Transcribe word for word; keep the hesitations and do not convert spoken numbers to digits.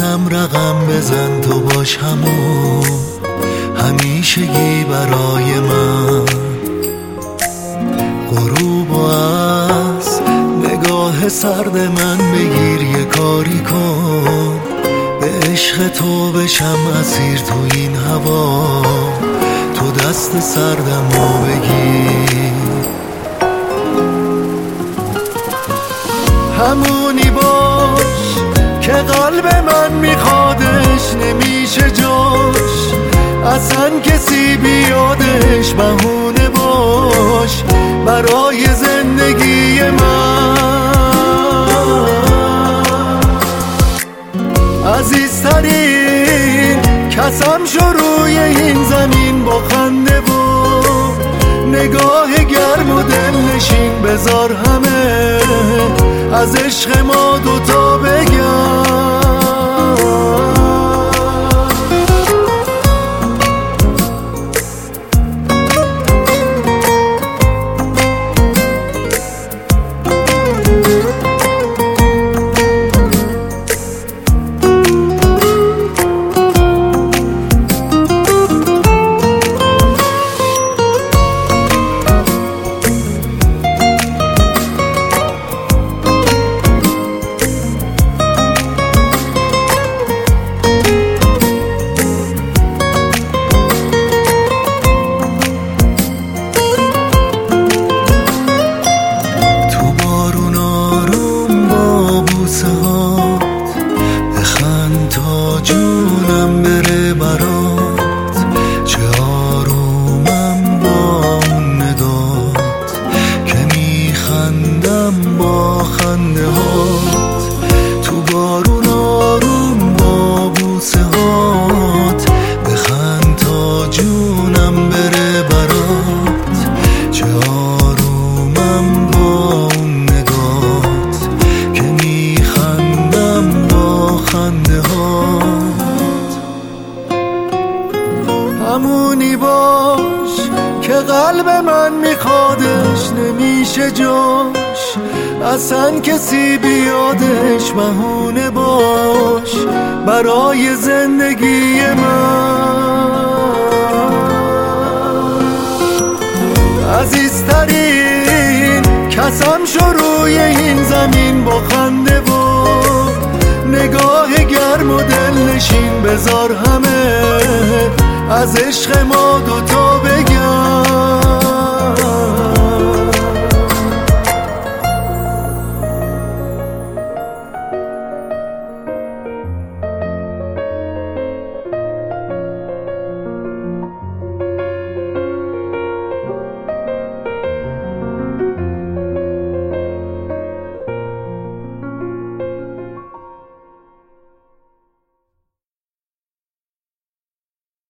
منم رقم بزن تو باش همون همیشگی برای من. غروب و از نگاه سرد من بگیر یه کاری کن، به عشق تو بشم اسیر تو این هوا، تو دست سردمو بگیر. همونی باش که قلب من میخوادش نمیشه جاش، اصلا کسی بیادش بهونه باش برای زندگی من. عزیزترین کسم شو روی این زمین با خنده و نگاه گرم و دل نشین، بذار همه از عشق ما دوتا بگم. جونم بره برات، چه آرومم با اون نگات که میخندم با خنده هات. تو بارون آروم با بوسه هات، بخند تا جونم بره برات، چه آرومم با اون نگات که میخندم با خنده هات. همونی باش که قلب من میخوادش نمیشه جاش، اصلا کسی بیادش بهونه باش برای زندگی من. عزیزترین کسم شو روی این زمین با خنده و نگاه گرم و دل نشین، بذار همه از عشق ما دوتا بگم.